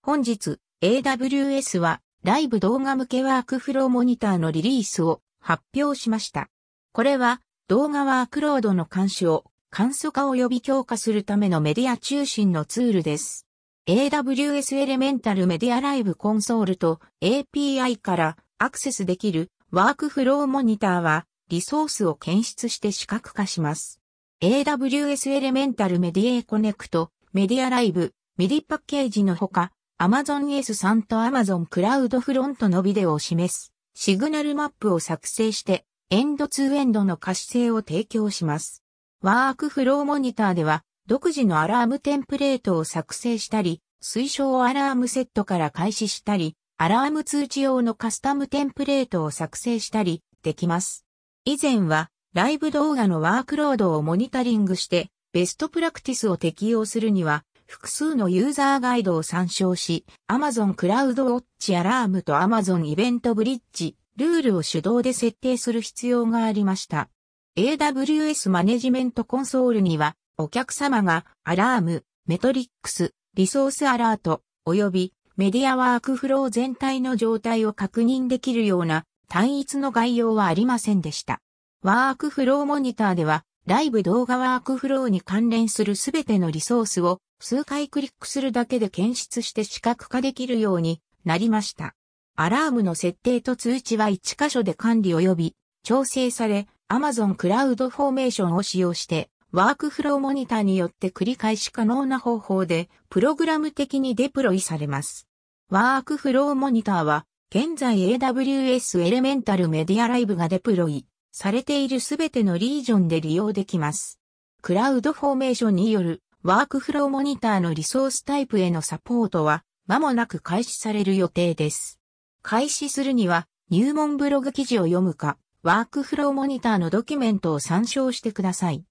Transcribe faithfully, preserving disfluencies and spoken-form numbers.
本日、エーダブリューエス はライブ動画向けワークフローモニターのリリースを発表しました。これは動画ワークロードの監視を簡素化及び強化するためのメディア中心のツールです。エーダブリューエス エレメンタルメディアライブコンソールと エーピーアイ からアクセスできるワークフローモニターはリソースを検出して視覚化します。エーダブリューエス エレメンタルメディエコネクト、メディアライブ、ミディパッケージのほか、Amazon エススリー と Amazon クラウドフロントのビデオを示すシグナルマップを作成してエンドツーエンドの可視性を提供します。ワークフローモニターでは独自のアラームテンプレートを作成したり、推奨アラームセットから開始したり、アラーム通知用のカスタムテンプレートを作成したりできます。以前はライブ動画のワークロードをモニタリングしてベストプラクティスを適用するには複数のユーザーガイドを参照し、Amazon クラウドウォッチアラームと Amazon イベントブリッジ、ルールを手動で設定する必要がありました。エーダブリューエス マネジメントコンソールには、お客様がアラーム、メトリックス、リソースアラート、及びメディアワークフロー全体の状態を確認できるような単一の概要はありませんでした。ワークフローモニターでは、ライブ動画ワークフローに関連するすべてのリソースを数回クリックするだけで検出して視覚化できるようになりました。アラームの設定と通知はいち箇所で管理及び調整され、Amazon クラウドフォーメーションを使用して、ワークフローモニターによって繰り返し可能な方法で、プログラム的にデプロイされます。ワークフローモニターは、現在 エーダブリューエス エレメンタルメディアライブがデプロイされているすべてのリージョンで利用できます。クラウドフォーメーションによるワークフローモニターのリソースタイプへのサポートは間もなく開始される予定です。開始するには入門ブログ記事を読むか、ワークフローモニターのドキュメントを参照してください。